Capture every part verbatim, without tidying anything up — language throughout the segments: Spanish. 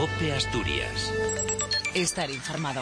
COPE Asturias. Estar informado.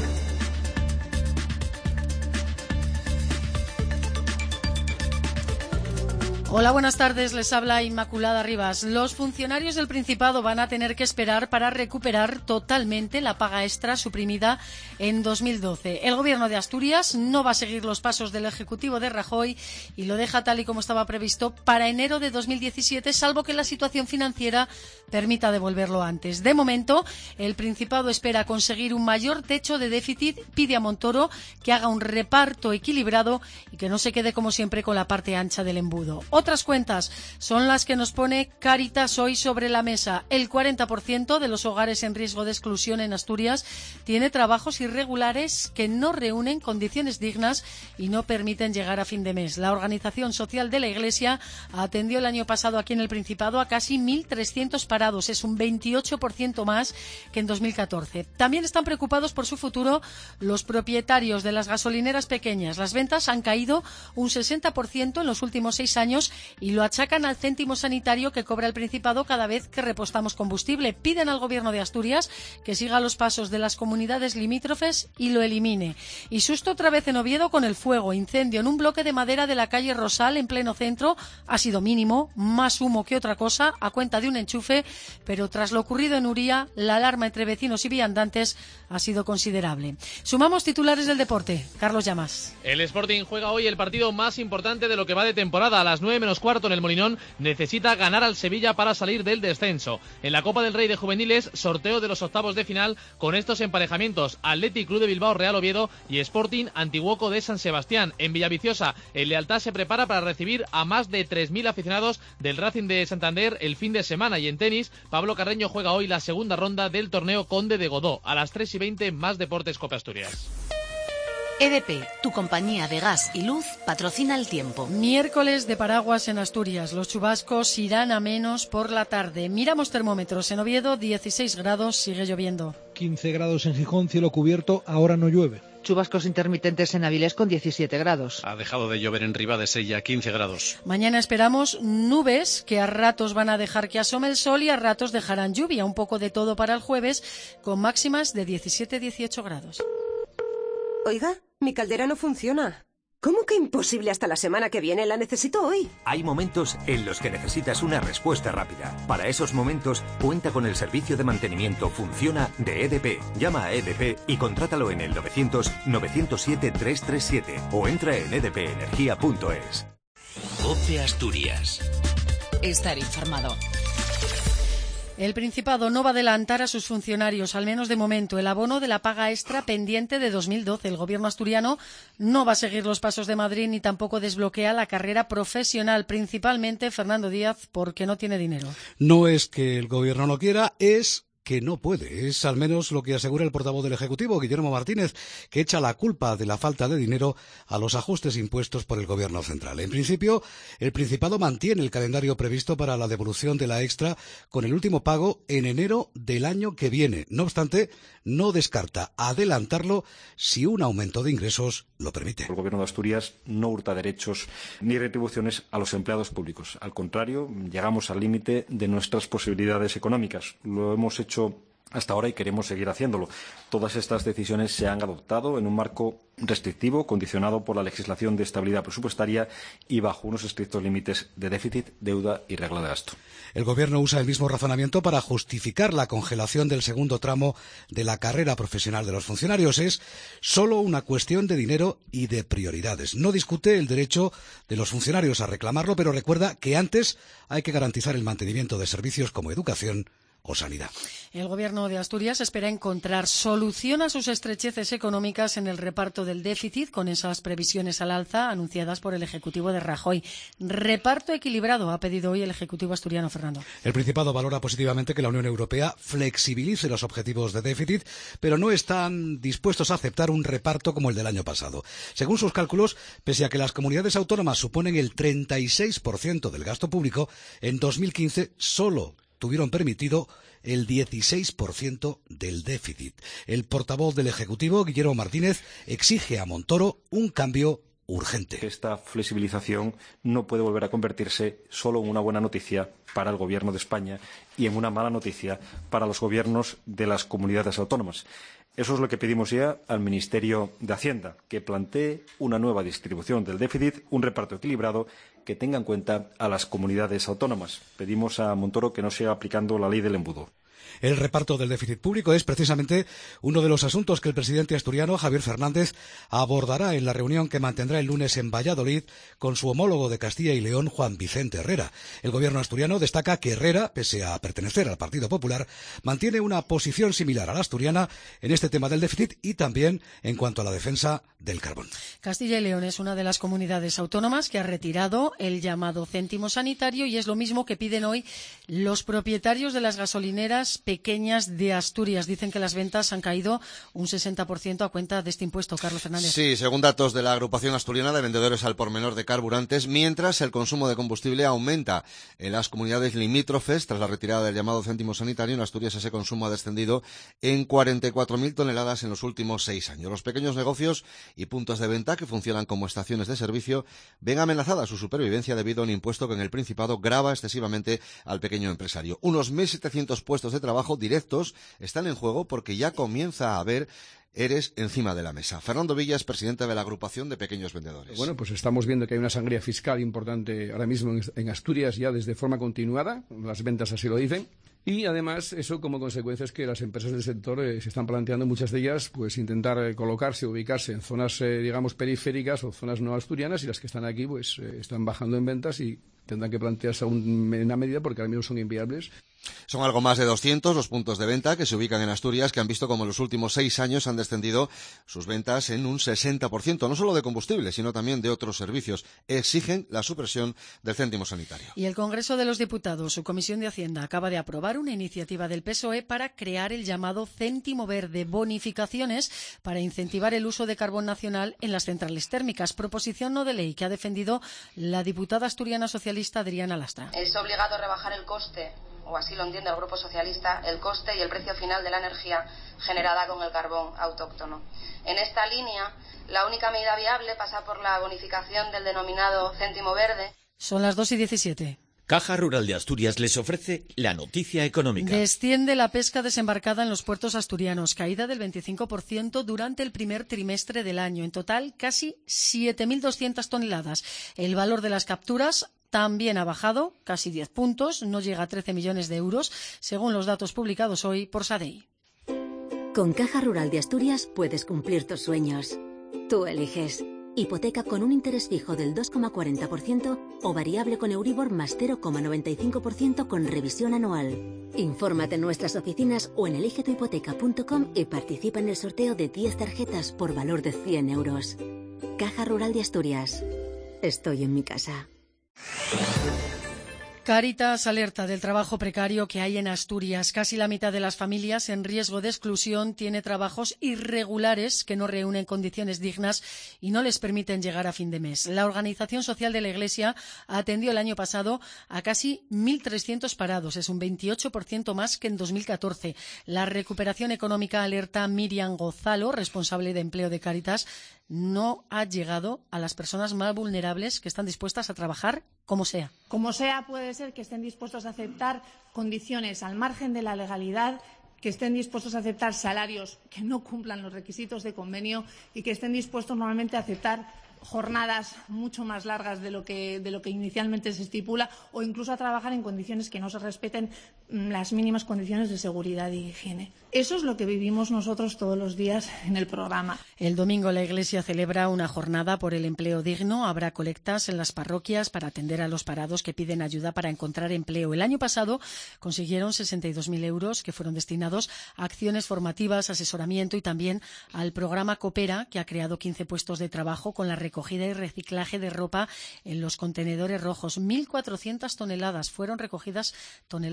Hola, buenas tardes. Les habla Inmaculada Rivas. Los funcionarios del Principado van a tener que esperar para recuperar totalmente la paga extra suprimida en dos mil doce. El Gobierno de Asturias no va a seguir los pasos del Ejecutivo de Rajoy y lo deja tal y como estaba previsto para enero de dos mil diecisiete, salvo que la situación financiera permita devolverlo antes. De momento, el Principado espera conseguir un mayor techo de déficit. Pide a Montoro que haga un reparto equilibrado y que no se quede, como siempre, con la parte ancha del embudo. Otras cuentas son las que nos pone Cáritas hoy sobre la mesa. El cuarenta por ciento de los hogares en riesgo de exclusión en Asturias tiene trabajos irregulares que no reúnen condiciones dignas y no permiten llegar a fin de mes. La Organización Social de la Iglesia atendió el año pasado aquí en el Principado a casi mil trescientos parados. Es un veintiocho por ciento más que en dos mil catorce. También están preocupados por su futuro los propietarios de las gasolineras pequeñas. Las ventas han caído un sesenta por ciento en los últimos seis años y lo achacan al céntimo sanitario que cobra el Principado cada vez que repostamos combustible. Piden al Gobierno de Asturias que siga los pasos de las comunidades limítrofes y lo elimine. Y susto otra vez en Oviedo con el fuego. Incendio en un bloque de madera de la calle Rosal en pleno centro. Ha sido mínimo, más humo que otra cosa, a cuenta de un enchufe, pero tras lo ocurrido en Uría, la alarma entre vecinos y viandantes ha sido considerable. Sumamos titulares del deporte. Carlos Llamas. El Sporting juega hoy el partido más importante de lo que va de temporada. A las nueve menos cuarto en el Molinón necesita ganar al Sevilla para salir del descenso. En la Copa del Rey de Juveniles, sorteo de los octavos de final con estos emparejamientos: Athletic Club de Bilbao Real Oviedo y Sporting Antiguoco de San Sebastián. En Villaviciosa, el Lealtad se prepara para recibir a más de tres mil aficionados del Racing de Santander el fin de semana. Y en tenis, Pablo Carreño juega hoy la segunda ronda del torneo Conde de Godó. A las tres y veinte, más deportes COPE Asturias. E D P, tu compañía de gas y luz, patrocina el tiempo. Miércoles de paraguas en Asturias. Los chubascos irán a menos por la tarde. Miramos termómetros. En Oviedo, dieciséis grados, sigue lloviendo. quince grados en Gijón, cielo cubierto, ahora no llueve. Chubascos intermitentes en Avilés con diecisiete grados. Ha dejado de llover en Ribadesella, quince grados. Mañana esperamos nubes que a ratos van a dejar que asome el sol y a ratos dejarán lluvia. Un poco de todo para el jueves, con máximas de diecisiete a dieciocho grados. Oiga, mi caldera no funciona. ¿Cómo que imposible hasta la semana que viene? La necesito hoy. Hay momentos en los que necesitas una respuesta rápida. Para esos momentos, cuenta con el servicio de mantenimiento Funciona de E D P. Llama a E D P y contrátalo en el novecientos, novecientos siete, trescientos treinta y siete o entra en e d p energía punto es. COPE Asturias. Estar informado. El Principado no va a adelantar a sus funcionarios, al menos de momento, el abono de la paga extra pendiente de dos mil doce. El Gobierno asturiano no va a seguir los pasos de Madrid ni tampoco desbloquea la carrera profesional, principalmente Fernando Díaz, porque no tiene dinero. No es que el Gobierno no quiera, es que no puede. Es al menos lo que asegura el portavoz del Ejecutivo, Guillermo Martínez, que echa la culpa de la falta de dinero a los ajustes impuestos por el Gobierno central. En principio, el Principado mantiene el calendario previsto para la devolución de la extra con el último pago en enero del año que viene. No obstante, no descarta adelantarlo si un aumento de ingresos lo permite. El Gobierno de Asturias no hurta derechos ni retribuciones a los empleados públicos. Al contrario, llegamos al límite de nuestras posibilidades económicas. Lo hemos hecho hasta ahora y queremos seguir haciéndolo. Todas estas decisiones se han adoptado en un marco restrictivo, condicionado por la legislación de estabilidad presupuestaria y bajo unos estrictos límites de déficit, deuda y regla de gasto. El Gobierno usa el mismo razonamiento para justificar la congelación del segundo tramo de la carrera profesional de los funcionarios. Es solo una cuestión de dinero y de prioridades. No discute el derecho de los funcionarios a reclamarlo, pero recuerda que antes hay que garantizar el mantenimiento de servicios como educación o sanidad. El Gobierno de Asturias espera encontrar solución a sus estrecheces económicas en el reparto del déficit con esas previsiones al alza anunciadas por el Ejecutivo de Rajoy. Reparto equilibrado ha pedido hoy el Ejecutivo asturiano, Fernando. El Principado valora positivamente que la Unión Europea flexibilice los objetivos de déficit, pero no están dispuestos a aceptar un reparto como el del año pasado. Según sus cálculos, pese a que las comunidades autónomas suponen el treinta y seis por ciento del gasto público, en dos mil quince solo tuvieron permitido el dieciséis por ciento del déficit. El portavoz del Ejecutivo, Guillermo Martínez, exige a Montoro un cambio urgente. Esta flexibilización no puede volver a convertirse solo en una buena noticia para el Gobierno de España y en una mala noticia para los gobiernos de las comunidades autónomas. Eso es lo que pedimos ya al Ministerio de Hacienda, que plantee una nueva distribución del déficit, un reparto equilibrado que tenga en cuenta a las comunidades autónomas. Pedimos a Montoro que no siga aplicando la ley del embudo. El reparto del déficit público es precisamente uno de los asuntos que el presidente asturiano, Javier Fernández, abordará en la reunión que mantendrá el lunes en Valladolid con su homólogo de Castilla y León, Juan Vicente Herrera. El gobierno asturiano destaca que Herrera, pese a pertenecer al Partido Popular, mantiene una posición similar a la asturiana en este tema del déficit y también en cuanto a la defensa del carbón. Castilla y León es una de las comunidades autónomas que ha retirado el llamado céntimo sanitario y es lo mismo que piden hoy los propietarios de las gasolineras pequeñas de Asturias. Dicen que las ventas han caído un sesenta por ciento a cuenta de este impuesto. Carlos Fernández. Sí, según datos de la agrupación asturiana de vendedores al por menor de carburantes, mientras el consumo de combustible aumenta en las comunidades limítrofes tras la retirada del llamado céntimo sanitario. En Asturias ese consumo ha descendido en cuarenta y cuatro mil toneladas en los últimos seis años. Los pequeños negocios y puntos de venta que funcionan como estaciones de servicio ven amenazada su supervivencia debido a un impuesto que en el Principado grava excesivamente al pequeño empresario. Unos mil setecientos puestos de trabajo trabajo directos están en juego porque ya comienza a haber eres encima de la mesa. Fernando Villa es presidente de la agrupación de pequeños vendedores. Bueno, pues estamos viendo que hay una sangría fiscal importante ahora mismo en Asturias ya desde forma continuada, las ventas así lo dicen. Y además eso como consecuencia es que las empresas del sector eh, se están planteando, muchas de ellas, pues intentar eh, colocarse, ubicarse en zonas, eh, digamos, periféricas o zonas no asturianas, y las que están aquí pues eh, están bajando en ventas y tendrán que plantearse aún en una medida porque ahora mismo son inviables. Son algo más de doscientos los puntos de venta que se ubican en Asturias, que han visto como en los últimos seis años han descendido sus ventas en un sesenta por ciento, no solo de combustible, sino también de otros servicios. Exigen la supresión del céntimo sanitario. Y el Congreso de los Diputados, su Comisión de Hacienda, acaba de aprobar una iniciativa del P S O E para crear el llamado céntimo verde, bonificaciones para incentivar el uso de carbón nacional en las centrales térmicas. Proposición no de ley que ha defendido la diputada asturiana socialista Adriana Lastra. Es obligado rebajar el coste, o así lo entiende el Grupo Socialista, el coste y el precio final de la energía generada con el carbón autóctono. En esta línea, la única medida viable pasa por la bonificación del denominado céntimo verde. Son las dos y diecisiete. Caja Rural de Asturias les ofrece la noticia económica. Desciende la pesca desembarcada en los puertos asturianos, caída del veinticinco por ciento durante el primer trimestre del año. En total, casi siete mil doscientas toneladas. El valor de las capturas también ha bajado, casi diez puntos, no llega a trece millones de euros, según los datos publicados hoy por SADEI. Con Caja Rural de Asturias puedes cumplir tus sueños. Tú eliges. Hipoteca con un interés fijo del dos coma cuarenta por ciento o variable con Euribor más cero coma noventa y cinco por ciento con revisión anual. Infórmate en nuestras oficinas o en elige tu hipoteca punto com y participa en el sorteo de diez tarjetas por valor de cien euros. Caja Rural de Asturias. Estoy en mi casa. Cáritas alerta del trabajo precario que hay en Asturias. Casi la mitad de las familias en riesgo de exclusión tiene trabajos irregulares que no reúnen condiciones dignas y no les permiten llegar a fin de mes. La Organización Social de la Iglesia atendió el año pasado a casi mil trescientos parados. Es un veintiocho por ciento más que en dos mil catorce. La recuperación económica, alerta Miriam Gozalo, responsable de empleo de Cáritas, no ha llegado a las personas más vulnerables que están dispuestas a trabajar como sea. Como sea, puede ser que estén dispuestos a aceptar condiciones al margen de la legalidad, que estén dispuestos a aceptar salarios que no cumplan los requisitos de convenio y que estén dispuestos normalmente a aceptar jornadas mucho más largas de lo que de lo que inicialmente se estipula o incluso a trabajar en condiciones que no se respeten las mínimas condiciones de seguridad y higiene. Eso es lo que vivimos nosotros todos los días en el programa. El domingo la Iglesia celebra una jornada por el empleo digno. Habrá colectas en las parroquias para atender a los parados que piden ayuda para encontrar empleo. El año pasado consiguieron sesenta y dos mil euros que fueron destinados a acciones formativas, asesoramiento y también al programa Coopera, que ha creado quince puestos de trabajo con la recogida y reciclaje de ropa en los contenedores rojos. mil cuatrocientas toneladas fueron recogidas, toneladas de ropa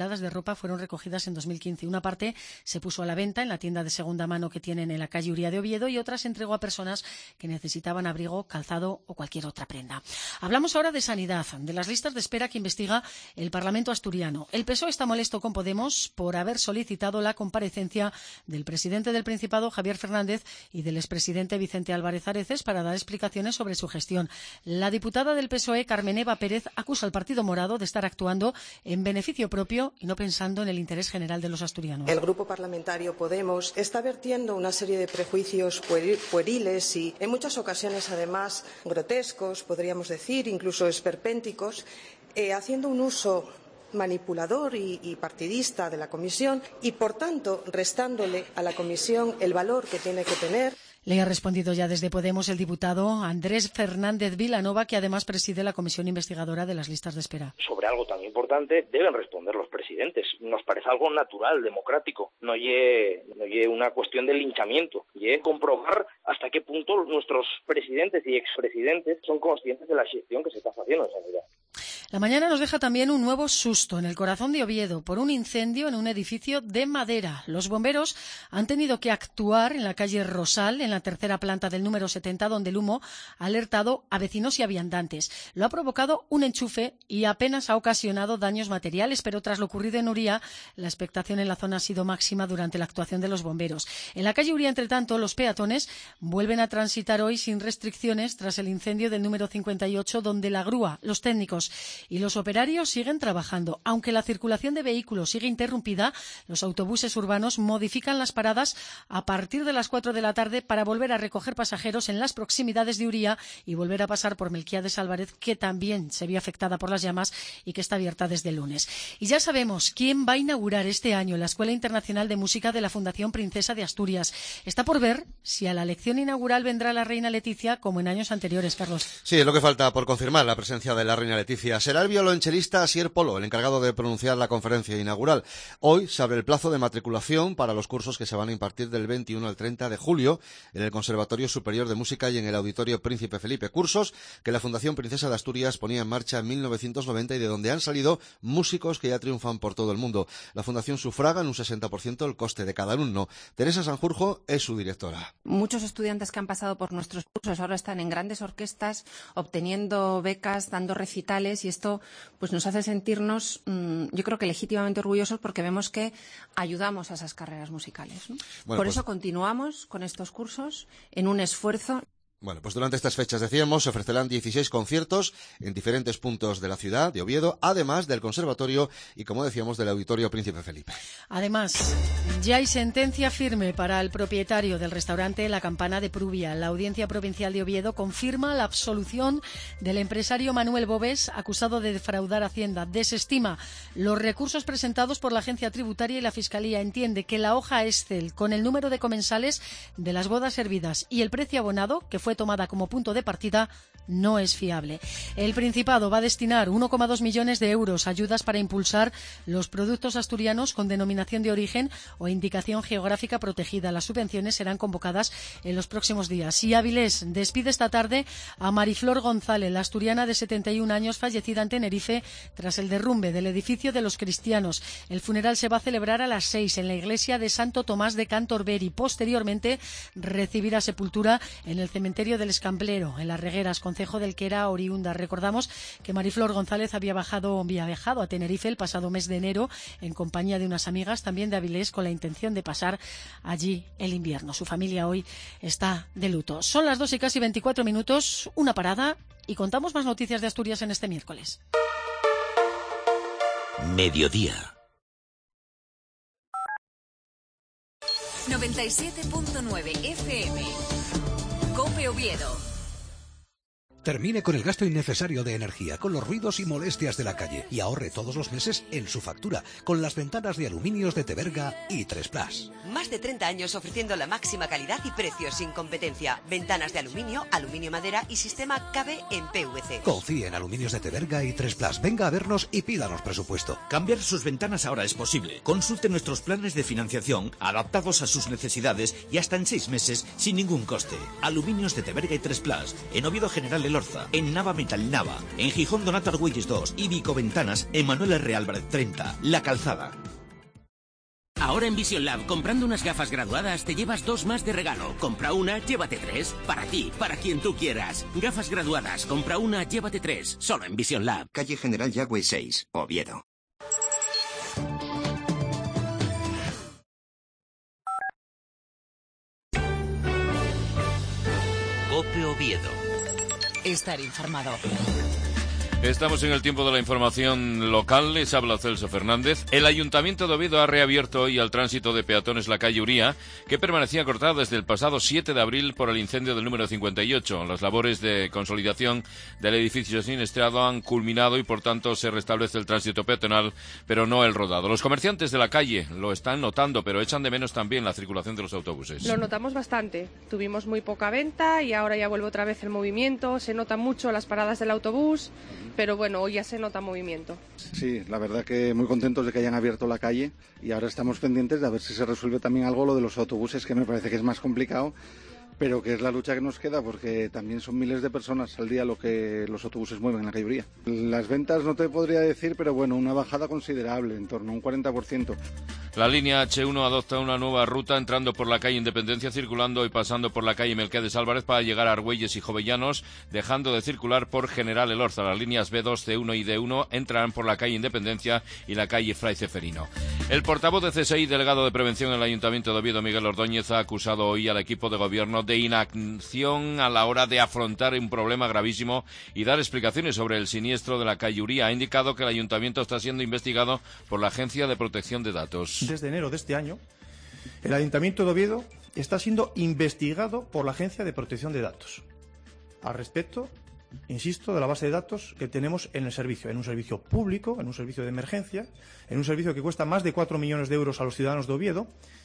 trampa fueron recogidas en dos mil quince. Una parte se puso a la venta en la tienda de segunda mano que tienen en la calle Uría de Oviedo y otra se entregó a personas que necesitaban abrigo, calzado o cualquier otra prenda. Hablamos ahora de sanidad, de las listas de espera que investiga el Parlamento asturiano. El P S O E está molesto con Podemos por haber solicitado la comparecencia del presidente del Principado, Javier Fernández, y del expresidente Vicente Álvarez Areces para dar explicaciones sobre su gestión. La diputada del P S O E, Carmen Eva Pérez, acusa al Partido Morado de estar actuando en beneficio propio y no pensando en el interés general de los asturianos. El Grupo Parlamentario Podemos está vertiendo una serie de prejuicios pueriles y, en muchas ocasiones, además, grotescos, podríamos decir, incluso esperpénticos, eh, haciendo un uso manipulador y, y partidista de la Comisión y, por tanto, restándole a la Comisión el valor que tiene que tener. Le ha respondido ya desde Podemos el diputado Andrés Fernández Vilanova, que además preside la comisión investigadora de las listas de espera. Sobre algo tan importante deben responder los presidentes. Nos parece algo natural, democrático. No ye, no ye una cuestión de linchamiento. Ye comprobar hasta qué punto nuestros presidentes y expresidentes son conscientes de la gestión que se está haciendo en sanidad. La mañana nos deja también un nuevo susto en el corazón de Oviedo por un incendio en un edificio de madera. Los bomberos han tenido que actuar en la calle Rosal, en la tercera planta del número setenta, donde el humo ha alertado a vecinos y a viandantes. Lo ha provocado un enchufe y apenas ha ocasionado daños materiales, pero tras lo ocurrido en Uría, la expectación en la zona ha sido máxima durante la actuación de los bomberos. En la calle Uría, entre tanto, los peatones vuelven a transitar hoy sin restricciones tras el incendio del número cincuenta y ocho, donde la grúa, los técnicos y los operarios siguen trabajando. Aunque la circulación de vehículos sigue interrumpida, los autobuses urbanos modifican las paradas a partir de las cuatro de la tarde para volver a recoger pasajeros en las proximidades de Uría y volver a pasar por Melquiades Álvarez, que también se vio afectada por las llamas y que está abierta desde el lunes. Y ya sabemos quién va a inaugurar este año la Escuela Internacional de Música de la Fundación Princesa de Asturias. Está por ver si a la lección inaugural vendrá la reina Leticia como en años anteriores, Carlos. Sí, es lo que falta por confirmar la presencia de la reina Leticia. Será el violonchelista Asier Polo el encargado de pronunciar la conferencia inaugural. Hoy se abre el plazo de matriculación para los cursos que se van a impartir del veintiuno al treinta de julio en el Conservatorio Superior de Música y en el Auditorio Príncipe Felipe. Cursos que la Fundación Princesa de Asturias ponía en marcha en mil novecientos noventa y de donde han salido músicos que ya triunfan por todo el mundo. La Fundación sufraga en un sesenta por ciento el coste de cada alumno. Teresa Sanjurjo es su directora. Muchos estudiantes que han pasado por nuestros cursos ahora están en grandes orquestas, obteniendo becas, dando recitales, y esto pues nos hace sentirnos, mmm, yo creo que legítimamente orgullosos, porque vemos que ayudamos a esas carreras musicales, ¿no? Bueno, por pues... eso continuamos con estos cursos en un esfuerzo. Bueno, pues durante estas fechas, decíamos, se ofrecerán dieciséis conciertos en diferentes puntos de la ciudad de Oviedo, además del Conservatorio y, como decíamos, del Auditorio Príncipe Felipe. Además, ya hay sentencia firme para el propietario del restaurante La Campana de Prubia. La Audiencia Provincial de Oviedo confirma la absolución del empresario Manuel Bobes, acusado de defraudar Hacienda. Desestima los recursos presentados por la Agencia Tributaria y la Fiscalía. Entiende que la hoja Excel con el número de comensales de las bodas servidas y el precio abonado, que fue fue tomada como punto de partida, no es fiable. El Principado va a destinar uno coma dos millones de euros a ayudas para impulsar los productos asturianos con denominación de origen o indicación geográfica protegida. Las subvenciones serán convocadas en los próximos días. Y Avilés despide esta tarde a Mariflor González, la asturiana de setenta y un años, fallecida en Tenerife tras el derrumbe del edificio de los cristianos. El funeral se va a celebrar a las seis en la iglesia de Santo Tomás de Cantorberi. Posteriormente recibirá sepultura en el cementerio del Escamplero, en Las Regueras, concejo del que era oriunda. Recordamos que Mariflor González había, bajado, había viajado a Tenerife el pasado mes de enero en compañía de unas amigas también de Avilés, con la intención de pasar allí el invierno. Su familia hoy está de luto. Son las dos y casi veinticuatro minutos, una parada, y contamos más noticias de Asturias en este miércoles. Mediodía. noventa y siete punto nueve F M. COPE Oviedo. Termine con el gasto innecesario de energía, con los ruidos y molestias de la calle, y ahorre todos los meses en su factura con las ventanas de aluminios de Teberga y tres plus. Más de treinta años ofreciendo la máxima calidad y precios sin competencia. Ventanas de aluminio, aluminio madera y sistema K B en P V C. Confíe en Aluminios de Teberga y tres plus. Venga a vernos y pídanos presupuesto. Cambiar sus ventanas ahora es posible. Consulte nuestros planes de financiación adaptados a sus necesidades y hasta en seis meses sin ningún coste. Aluminios de Teberga y tres plus. En Oviedo General Elorza, en Nava Metal Nava, en Gijón Donato Argüelles dos y Vico Ventanas en Manuel R. Álvarez treinta, La Calzada. Ahora en Vision Lab, comprando unas gafas graduadas, te llevas dos más de regalo. Compra una, llévate tres. Para ti, para quien tú quieras. Gafas graduadas, compra una, llévate tres. Solo en Vision Lab. Calle General Yagüe seis, Oviedo. COPE Oviedo. Estar informado. Estamos en el tiempo de la información local, les habla Celso Fernández. El Ayuntamiento de Oviedo ha reabierto hoy al tránsito de peatones la calle Uría, que permanecía cortada desde el pasado siete de abril por el incendio del número cincuenta y ocho. Las labores de consolidación del edificio siniestrado han culminado y por tanto se restablece el tránsito peatonal, pero no el rodado. Los comerciantes de la calle lo están notando, pero echan de menos también la circulación de los autobuses. Lo notamos bastante. Tuvimos muy poca venta y ahora ya vuelve otra vez el movimiento. Se nota mucho las paradas del autobús. Pero bueno, hoy ya se nota movimiento. Sí, la verdad que muy contentos de que hayan abierto la calle y ahora estamos pendientes de a ver si se resuelve también algo lo de los autobuses, que me parece que es más complicado, pero que es la lucha que nos queda porque también son miles de personas al día lo que los autobuses mueven en la calle Uría. Las ventas no te podría decir, pero bueno, una bajada considerable, en torno a un cuarenta por ciento. La línea hache uno adopta una nueva ruta entrando por la calle Independencia, circulando y pasando por la calle Melquiades Álvarez para llegar a Argüelles y Jovellanos, dejando de circular por General Elorza. Las líneas B dos, C uno y D uno entrarán por la calle Independencia y la calle Fray Ceferino. El portavoz de C S I, delegado de prevención en el Ayuntamiento de Oviedo, Miguel Ordóñez, ha acusado hoy al equipo de gobierno de inacción a la hora de afrontar un problema gravísimo y dar explicaciones sobre el siniestro de la calle Uría. Ha indicado que el Ayuntamiento está siendo investigado por la Agencia de Protección de Datos. Desde enero de este año, el Ayuntamiento de Oviedo está siendo investigado por la Agencia de Protección de Datos. Al respecto, insisto, de la base de datos que tenemos en el servicio, en un servicio público, en un servicio de emergencia, en un servicio que cuesta más de cuatro millones de euros a los ciudadanos de Oviedo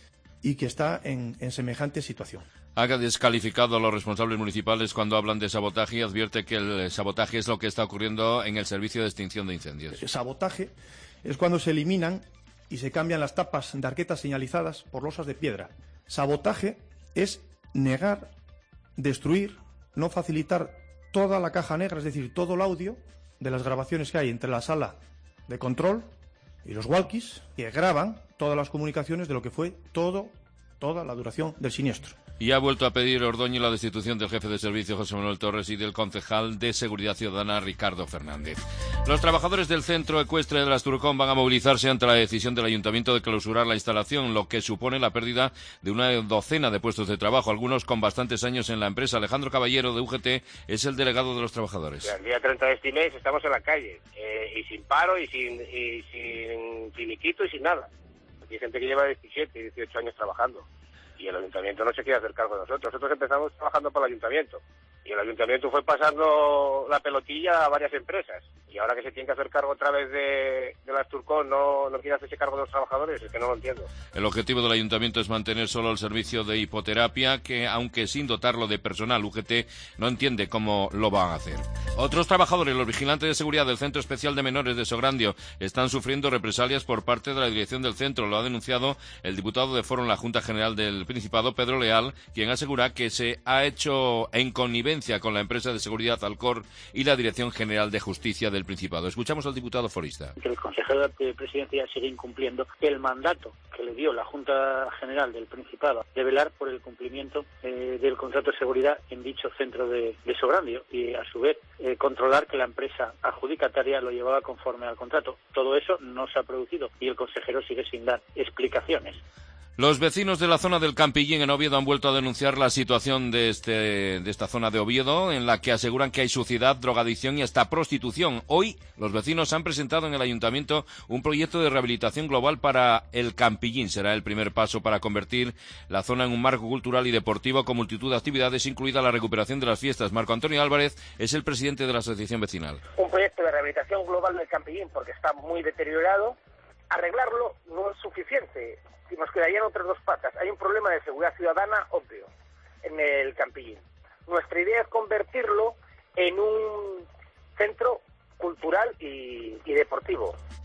y que está en, en semejante situación. Ha descalificado a los responsables municipales cuando hablan de sabotaje y advierte que el sabotaje es lo que está ocurriendo en el servicio de extinción de incendios. El sabotaje es cuando se eliminan y se cambian las tapas de arquetas señalizadas por losas de piedra. Sabotaje es negar, destruir, no facilitar toda la caja negra, es decir, todo el audio de las grabaciones que hay entre la sala de control y los walkies que graban todas las comunicaciones de lo que fue todo, toda la duración del siniestro. Y ha vuelto a pedir Ordóñez la destitución del jefe de servicio José Manuel Torres y del concejal de Seguridad Ciudadana Ricardo Fernández. Los trabajadores del centro ecuestre de las Turcón van a movilizarse ante la decisión del Ayuntamiento de clausurar la instalación, lo que supone la pérdida de una docena de puestos de trabajo, algunos con bastantes años en la empresa. Alejandro Caballero, de U G T, es el delegado de los trabajadores. El día treinta de este mes estamos en la calle, eh, y sin paro, y sin, y sin finiquito, y sin nada. Aquí hay gente que lleva diecisiete, dieciocho años trabajando. Y el ayuntamiento no se quiere hacer cargo de nosotros. Nosotros empezamos trabajando para el ayuntamiento y el ayuntamiento fue pasando la pelotilla a varias empresas y ahora que se tiene que hacer cargo otra vez de, de las Turcón no, no quiere hacerse cargo de los trabajadores, es que no lo entiendo. El objetivo del ayuntamiento es mantener solo el servicio de hipoterapia que, aunque sin dotarlo de personal, U G T no entiende cómo lo van a hacer. Otros trabajadores, los vigilantes de seguridad del Centro Especial de Menores de Sograndio, están sufriendo represalias por parte de la dirección del centro. Lo ha denunciado el diputado de Foro en la Junta General del Principado, Pedro Leal, quien asegura que se ha hecho en connivencia con la empresa de seguridad Alcor y la Dirección General de Justicia del Principado. Escuchamos al diputado forista. Que el consejero de Presidencia sigue incumpliendo el mandato que le dio la Junta General del Principado de velar por el cumplimiento eh, del contrato de seguridad en dicho centro de, de Sograndio y, a su vez, eh, controlar que la empresa adjudicataria lo llevaba conforme al contrato. Todo eso no se ha producido y el consejero sigue sin dar explicaciones. Los vecinos de la zona del Campillín en Oviedo han vuelto a denunciar la situación de, este, de esta zona de Oviedo, en la que aseguran que hay suciedad, drogadicción y hasta prostitución. Hoy, los vecinos han presentado en el ayuntamiento un proyecto de rehabilitación global para el Campillín. Será el primer paso para convertir la zona en un marco cultural y deportivo con multitud de actividades, incluida la recuperación de las fiestas. Marco Antonio Álvarez es el presidente de la asociación vecinal. Un proyecto de rehabilitación global del Campillín porque está muy deteriorado. Arreglarlo no es suficiente. Nos quedarían otras dos patas. Hay un problema de seguridad ciudadana obvio en el Campillín. Nuestra idea es convertirlo en un centro cultural y, y deportivo.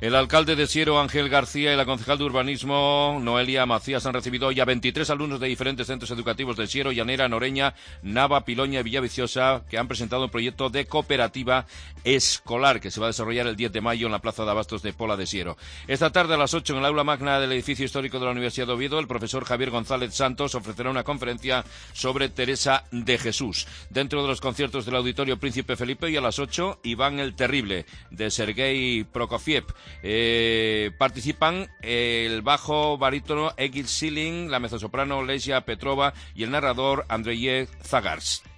El alcalde de Siero, Ángel García, y la concejal de urbanismo, Noelia Macías, han recibido hoy a veintitrés alumnos de diferentes centros educativos de Siero, Llanera, Noreña, Nava, Piloña y Villaviciosa, que han presentado un proyecto de cooperativa escolar que se va a desarrollar el diez de mayo en la Plaza de Abastos de Pola de Siero. Esta tarde a las ocho en el aula magna del edificio histórico de la Universidad de Oviedo, el profesor Javier González Santos ofrecerá una conferencia sobre Teresa de Jesús. Dentro de los conciertos del Auditorio Príncipe Felipe, y a las ocho, Iván el Terrible, de Sergei Prokofiev. Eh, participan el bajo barítono Egil Schilling, la mezzosoprano Lesia Petrova y el narrador Andrei Zagars.